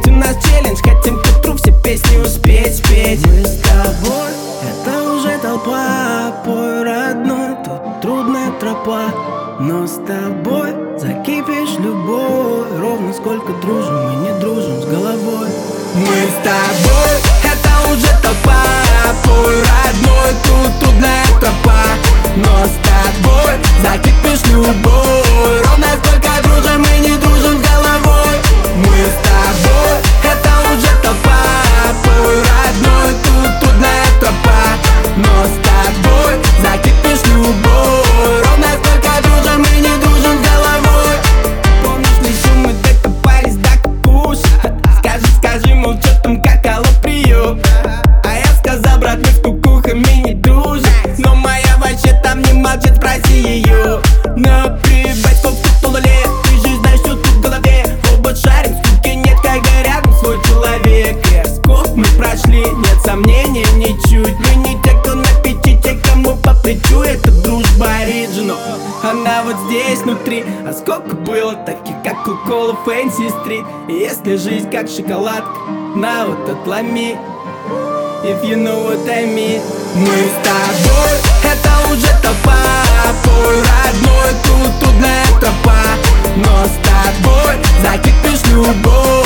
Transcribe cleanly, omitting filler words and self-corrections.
Ведь у нас челлендж, хотим к утру все песни успеть спеть. Мы с тобой, это уже толпа, пой, родной, тут трудная тропа. Но с тобой закипишь любовь. Ровно сколько дружим, мы не дружим с головой. Мы с тобой, это уже толпа, пой, родной, тут трудная тропа. Но с тобой закипишь любовь. Ровно сколько дружим, мы не дружим с головой. Мы с тобой, это уже толпа, пой, родной, тут трудная тропа. Но с тобой закипишь любовь. Ровно сколько дружим, мы не дружим с головой. Помнишь ли шум, мы докопались до кукушек? Скажи, мол, чё там какало прием? А я сказал, брат, мы с кукухами не дружим. Но моя вообще там не молчит, спроси ее. Но прибавь, сколько тут лет, ты же знаешь, что тут в голове. Оба шарим, скуки нет, когда рядом свой человек. Сколько мы прошли, нет сомнений ничуть. Мы не те, кто на пяти, те, кому по плечу. Это дружба оригинал, она вот здесь внутри. А сколько было таких, как Кока-Кола, Фэнси Стрит. И если жизнь как шоколадка, на вот отломи, if you know what I mean. Мы с тобой, это уже толпа, пой, родной, тут трудная тропа. Но с тобой закипишь любовь.